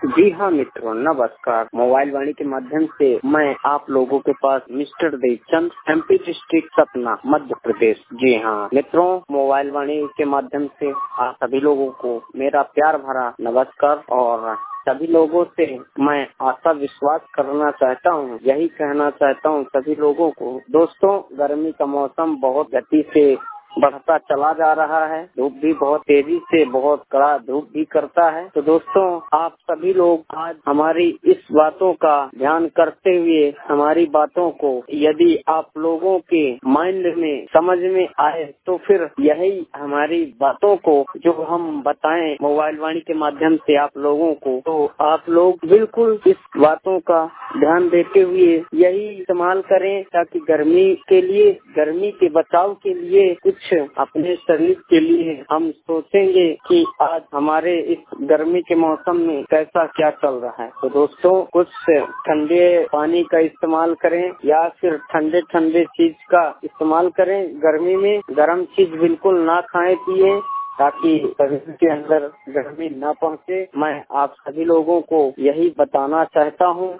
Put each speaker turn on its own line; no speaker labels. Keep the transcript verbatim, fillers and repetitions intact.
जी हाँ मित्रों, नमस्कार। मोबाइल वाणी के माध्यम से मैं आप लोगों के पास mister Devchand, MP district Satna, Madhya Pradesh. जी हाँ मित्रों, मोबाइल वाणी के माध्यम से आप सभी लोगों को मेरा प्यार भरा नमस्कार। और सभी लोगों से मैं आशा विश्वास करना चाहता हूँ, यही कहना चाहता हूँ सभी लोगों को। दोस्तों, गर्मी का मौसम बहुत गति से बढ़ता चला जा रहा है। धूप भी बहुत तेजी से, बहुत कड़ा धूप भी करता है। तो दोस्तों, आप सभी लोग आज हमारी इस बातों का ध्यान करते हुए हमारी बातों को यदि आप लोगों के माइंड में समझ में आए तो फिर यही हमारी बातों को जो हम बताएं मोबाइल वाणी के माध्यम से आप लोगों को, तो आप लोग बिल्कुल इस बातों का ध्यान देते हुए यही इस्तेमाल करें, ताकि गर्मी के लिए, गर्मी के बचाव के लिए, कुछ अपने शरीर के लिए हम सोचेंगे कि आज हमारे इस गर्मी के मौसम में कैसा क्या चल रहा है। तो दोस्तों, कुछ ठंडे पानी का इस्तेमाल करें या फिर ठंडे ठंडे चीज का इस्तेमाल करें। गर्मी में गर्म चीज बिल्कुल ना खाएं पिए, ताकि शरीर के अंदर गर्मी न पहुंचे। मैं आप सभी लोगों को यही बताना चाहता हूं।